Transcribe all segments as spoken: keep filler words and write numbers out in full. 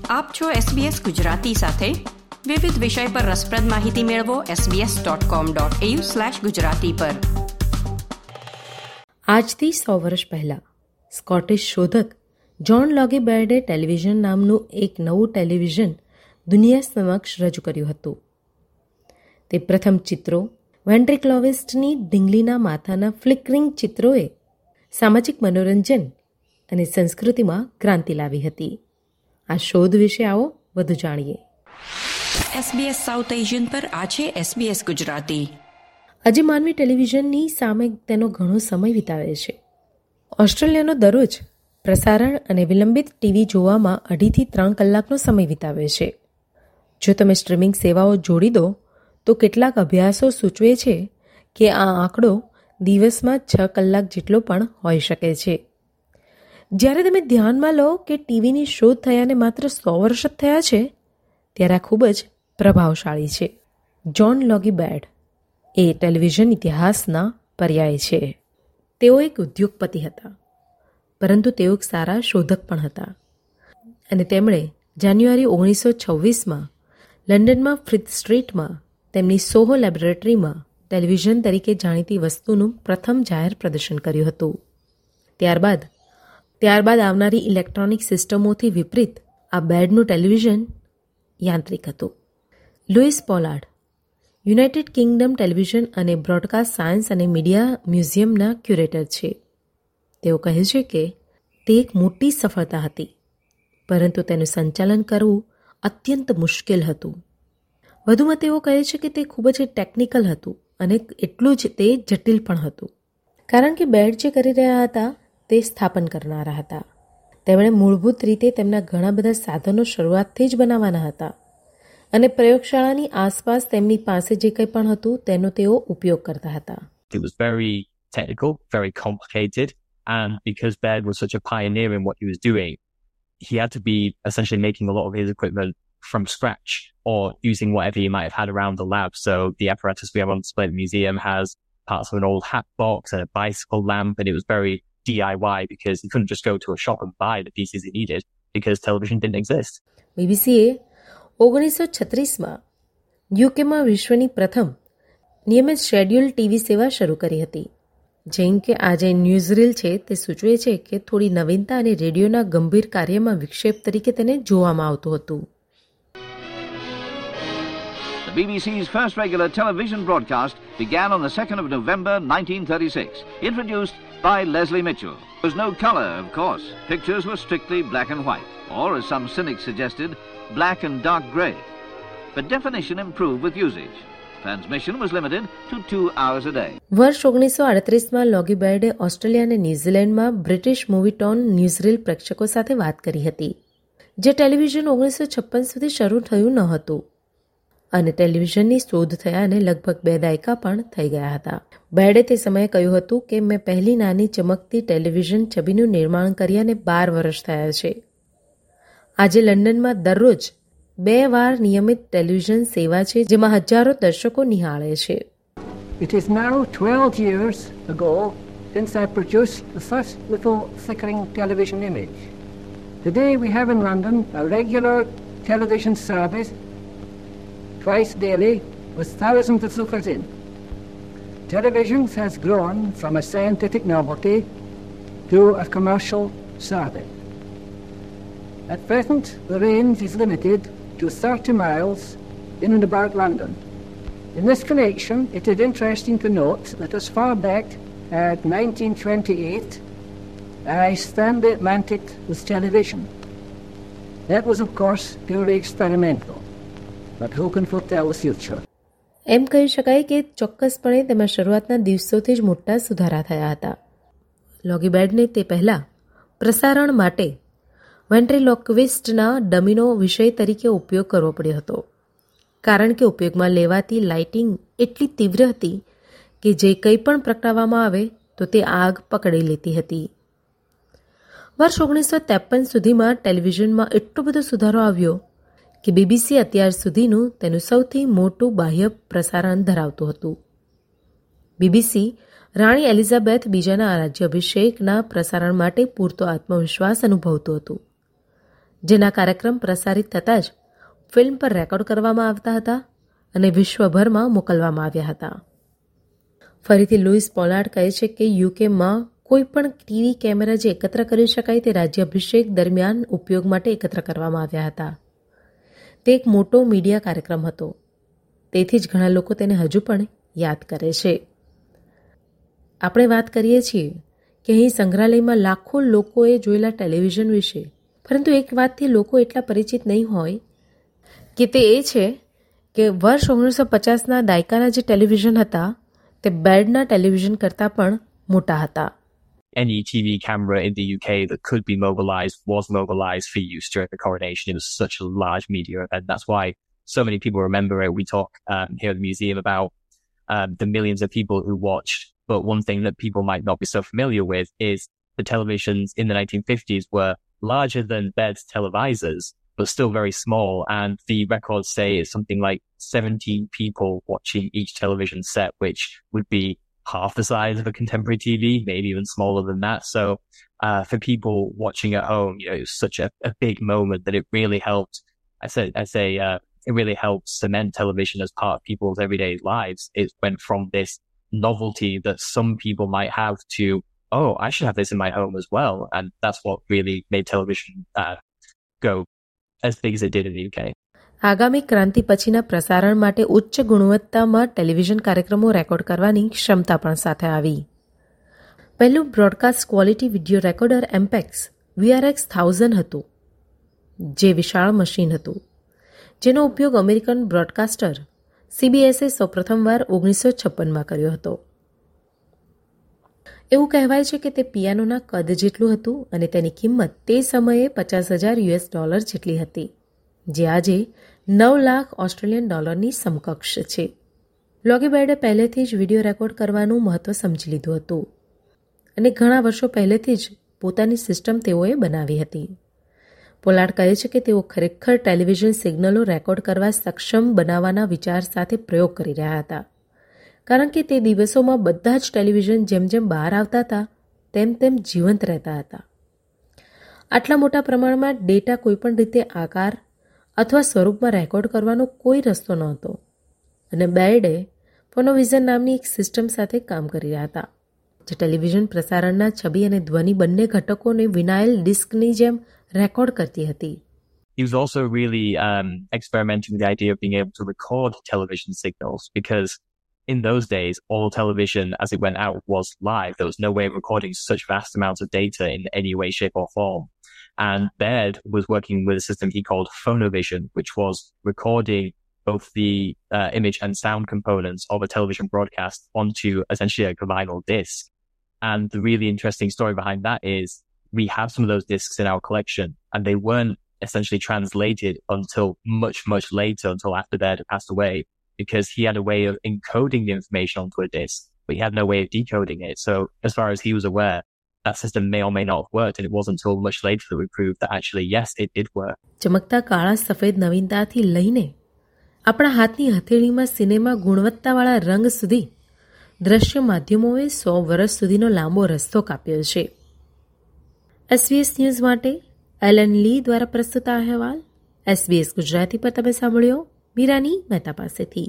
આપ છો એસબીએસ ગુજરાતી સાથે. વિવિધ વિષય પર રસપ્રદ માહિતી મેળવો SBS dot com dot AU slash Gujarati પર. આજથી સો વર્ષ પહેલાં સ્કોટિશ શોધક જ્હોન લોગી બેર્ડે ટેલિવિઝન નામનું એક નવું ટેલિવિઝન દુનિયા સમક્ષ રજૂ કર્યું હતું. તે પ્રથમ ચિત્રો વેન્ટ્રિક્લોવિસ્ટની ઢીંગલીના માથાના ફ્લિકરિંગ ચિત્રોએ સામાજિક મનોરંજન અને સંસ્કૃતિમાં ક્રાંતિ લાવી હતી. આ શોધ વિશે આવો વધુ જાણીએ. એસબીએસ સાઉથ એશિયન પર આ છે એસબીએસ ગુજરાતી. આજે માનવી ટેલિવિઝનની સામે તેનો ઘણો સમય વિતાવે છે. ઓસ્ટ્રેલિયાનો દરરોજ પ્રસારણ અને વિલંબિત ટીવી જોવામાં અઢીથી ત્રણ કલાકનો સમય વિતાવે છે. જો તમે સ્ટ્રીમિંગ સેવાઓ જોડી દો તો કેટલાક અભ્યાસો સૂચવે છે કે આ આંકડો દિવસમાં છ કલાક જેટલો પણ હોઈ શકે છે. જ્યારે તમે ધ્યાનમાં લો કે ટીવીની શોધ થયાને માત્ર સો વર્ષ જ થયા છે, ત્યારે આ ખૂબ જ પ્રભાવશાળી છે. જ્હોન લોગી બેર્ડ એ ટેલિવિઝન ઇતિહાસના પર્યાય છે. તેઓ એક ઉદ્યોગપતિ હતા, પરંતુ તેઓ એક સારા શોધક પણ હતા. અને તેમણે જાન્યુઆરી ઓગણીસો છવ્વીસમાં લંડનમાં ફ્રીથ સ્ટ્રીટમાં તેમની સોહો લેબોરેટરીમાં ટેલિવિઝન તરીકે જાણીતી વસ્તુનું પ્રથમ જાહેર પ્રદર્શન કર્યું હતું. ત્યારબાદ ત્યારબાદ આવનારી ઇલેક્ટ્રોનિક સિસ્ટમોથી વિપરીત આ બેર્ડનું ટેલિવિઝન યાંત્રિક હતું. Louis Pollard United Kingdom television અને બ્રોડકાસ્ટ સાયન્સ અને મીડિયા મ્યુઝિયમના ક્યુરેટર છે. તેઓ કહે છે કે તે એક મોટી સફળતા હતી, પરંતુ તેનું સંચાલન કરવું અત્યંત મુશ્કેલ હતું. વધુમાં તેઓ કહે છે કે તે ખૂબ જ ટેકનિકલ હતું અને એટલું જ તે જટિલ પણ હતું, કારણ કે બેર્ડ જે કરી રહ્યા હતા તે સ્થાપન કરનારા હતા. તેમણે મૂળભૂત રીતે તેમના ઘણા બધા સાધનો શરૂઆતથી જ બનાવવાના હતા અને પ્રયોગશાળાની આસપાસ તેમની પાસે જે કંઈ પણ હતું તેનો તેઓ ઉપયોગ કરતા હતા. It was very technical, very complicated, and because Baird was such a pioneer in what he was doing, he had to be essentially making a lot of his equipment from scratch or using whatever he might have had around the lab. So the apparatus we have on display at the museum has parts of an old hat box and a bicycle lamp, and it was very D I Y because he couldn't just go to a shop and buy the pieces he needed because television didn't exist. બીબીસીએ ઓગણીસો છત્રીસમાં યુકેમાં વિશ્વની પ્રથમ નિયમિત schedule TV સેવા શરૂ કરી હતી. જેમ કે આજે ન્યૂઝરીલ છે તે સૂચવે છે કે થોડી નવીનતા અને રેડિયોના ગંભીર કાર્યમાં વિક્ષેપ તરીકે તેને જોવામાં આવતું હતું. The B B C's first regular television broadcast began on the second of November nineteen thirty-six, introduced by Leslie Mitchell. There was no colour, of course. Pictures were strictly black and white, or, as some cynics suggested, black and dark grey. But definition improved with usage. Transmission was limited to two hours a day. વર્ષ ઓગણીસો અડત્રીસમાં લોગી Berde Australia અને ન્યૂઝીલેન્ડમાં British મૂવીટોન ન્યૂઝરીલ પ્રેક્ષકો સાથે વાત કરી હતી, જે television ઓગણીસો છપ્પન સુધી શરૂ થયું ન હતું અને ટેલિવિઝનની શોધ થયાને લગભગ બે દાયકા પણ થઈ ગયા હતા. બેર્ડે તે સમયે કહ્યું હતું કે મેં પહેલી નાની ચમકતી ટેલિવિઝન છબીનું નિર્માણ કર્યાને બાર વર્ષ થયા છે. આજે લંડનમાં દરરોજ બે વાર નિયમિત ટેલિવિઝન સેવા છે, જેમાં હજારો દર્શકો નિહાળે છે. It is now twelve years ago since I produced the first little flickering television image. Today we have in London a regular television service twice daily with thousands of lookers in. Television has grown from a scientific novelty to a commercial service. At present, the range is limited to thirty miles in and about London. In this connection, it is interesting to note that as far back as nineteen twenty-eight, I scanned the Atlantic with television. That was, of course, purely experimental. But who can foretell the future? એમ કહી શકાય કે ચોક્કસપણે તેમાં શરૂઆતના દિવસોથી જ મોટા સુધારા થયા હતા. લોગી બેર્ડને તે પહેલાં પ્રસારણ માટે વેન્ટ્રિલોક્વિસ્ટના ડમીનો વિષય તરીકે ઉપયોગ કરવો પડ્યો હતો, કારણ કે ઉપયોગમાં લેવાતી લાઇટિંગ એટલી તીવ્ર હતી કે જે કંઈ પણ પ્રગટાવવામાં આવે તો તે આગ પકડી લેતી હતી. વર્ષ ઓગણીસો ત્રેપન સુધીમાં ટેલિવિઝનમાં એટલો બધો સુધારો આવ્યો કે બીબીસી અત્યાર સુધીનું તેનું સૌથી મોટું બાહ્ય પ્રસારણ ધરાવતું હતું. બીબીસી રાણી એલિઝાબેથ બીજાના રાજ્યાભિષેકના પ્રસારણ માટે પૂરતો આત્મવિશ્વાસ અનુભવતું હતું. જેના કાર્યક્રમ પ્રસારિત થતાં જ ફિલ્મ પર રેકોર્ડ કરવામાં આવતા હતા અને વિશ્વભરમાં મોકલવામાં આવ્યા હતા. ફરીથી લુઈસ પોલાર્ડ કહે છે કે યુકેમાં કોઈ પણ ટીવી કેમેરા જે એકત્ર કરી શકાય તે રાજ્યાભિષેક દરમિયાન ઉપયોગ માટે એકત્ર કરવામાં આવ્યા હતા. તે એક મોટો મીડિયા કાર્યક્રમ હતો, તેથી જ ઘણા લોકો તેને હજુ પણ યાદ કરે છે. આપણે વાત કરીએ છીએ કે અહીં સંગ્રહાલયમાં લાખો લોકોએ જોયેલા ટેલિવિઝન વિશે, પરંતુ એક વાતથી લોકો એટલા પરિચિત નહીં હોય કે તે એ છે કે વર્ષ ઓગણીસો પચાસના દાયકાના જે ટેલિવિઝન હતા તે બેડના ટેલિવિઝન કરતાં પણ મોટા હતા. Any T V camera in the U K that could be mobilized was mobilized for use during the coronation. It was such a large media event. That's why so many people remember it. We talk um, here at the museum about um, the millions of people who watched. But one thing that people might not be so familiar with is the televisions in the nineteen fifties were larger than bed televisors, but still very small. And the records say it's something like seventeen people watching each television set, which would be half the size of a contemporary T V, maybe even smaller than that. So uh, for people watching at home, you know, it was such a, a big moment that it really helped. I say, I say, uh, it really helped cement television as part of people's everyday lives. It went from this novelty that some people might have to, oh, I should have this in my home as well. And that's what really made television uh, go as big as it did in the U K. આગામી ક્રાંતિ પછીના પ્રસારણ માટે ઉચ્ચ ગુણવત્તામાં television કાર્યક્રમો record કરવાની ક્ષમતા પણ સાથે આવી. પહેલું broadcast quality video recorder Ampex VRX thousand હતું, જે વિશાળ મશીન હતું, જેનો ઉપયોગ અમેરિકન બ્રોડકાસ્ટર સીબીએસે સૌપ્રથમવાર ઓગણીસો છપ્પનમાં કર્યો હતો. એવું કહેવાય છે કે તે પિયાનોના કદ જેટલું હતું અને તેની કિંમત તે સમયે પચાસ હજાર યુએસ ડોલર જેટલી હતી, જે આજે નવ લાખ ઓસ્ટ્રેલિયન ડોલરની સમકક્ષ છે. લોગી બેર્ડે પહેલેથી જ વિડીયો રેકોર્ડ કરવાનું મહત્ત્વ સમજી લીધું હતું અને ઘણા વર્ષો પહેલેથી જ પોતાની સિસ્ટમ તેઓએ બનાવી હતી. પોલાર્ડ કહે છે કે તેઓ ખરેખર ટેલિવિઝન સિગ્નલો રેકોર્ડ કરવા સક્ષમ બનાવવાના વિચાર સાથે પ્રયોગ કરી રહ્યા હતા, કારણ કે તે દિવસોમાં બધા જ ટેલિવિઝન જેમ જેમ બહાર આવતા હતા તેમ તેમ જીવંત રહેતા હતા. આટલા મોટા પ્રમાણમાં ડેટા કોઈપણ રીતે આકાર અથવા સ્વરૂપમાં રેકોર્ડ કરવાનો કોઈ રસ્તો નહોતો અને બેર્ડે ફોનોવિઝન નામની એક સિસ્ટમ સાથે કામ કરી રહ્યા હતા, જે ટેલિવિઝન પ્રસારણના છબી અને ધ્વનિ બંને ઘટકોને વિનાઇલ ડિસ્કની જેમ રેકોર્ડ કરતી હતી. He was also really um, experimenting with the idea of being able to record television signals, because in those days, all television as it went out was live. There was no way of recording such vast amounts of data in any way, shape or form. And Baird was working with a system he called Phonovision, which was recording both the uh, image and sound components of a television broadcast onto essentially like a vinyl disc. And the really interesting story behind that is we have some of those discs in our collection, and they weren't essentially translated until much, much later, until after Baird had passed away, because he had a way of encoding the information onto a disc, but he had no way of decoding it. So as far as he was aware, that system may or may not have worked, and it wasn't until much later that we proved that actually, yes, it did work. ચમકતા કાળા સફેદ નવીનતાથી લઈને આપણા હાથની હથેળીમાં cinema ગુણવત્તાવાળા રંગ સુધી દ્રશ્ય માધ્યમોએ સો વર્ષ સુધીનો લાંબો રસ્તો કાપ્યો છે. એસબીએસ ન્યૂઝ માટે એલન લી દ્વારા પ્રસ્તુત અહેવાલ એસબીએસ ગુજરાતી પર તમે સાંભળ્યો મીરાની મહેતા પાસેથી.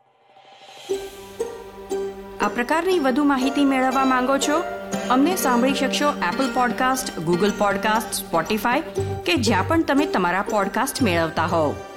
આ પ્રકારની વધુ માહિતી મેળવવા માંગો છો? અમને સાંભળી શકશો Apple podcast, Google podcast, Spotify કે જ્યાં પણ તમે તમારા પોડકાસ્ટ મેળવતા હોવ.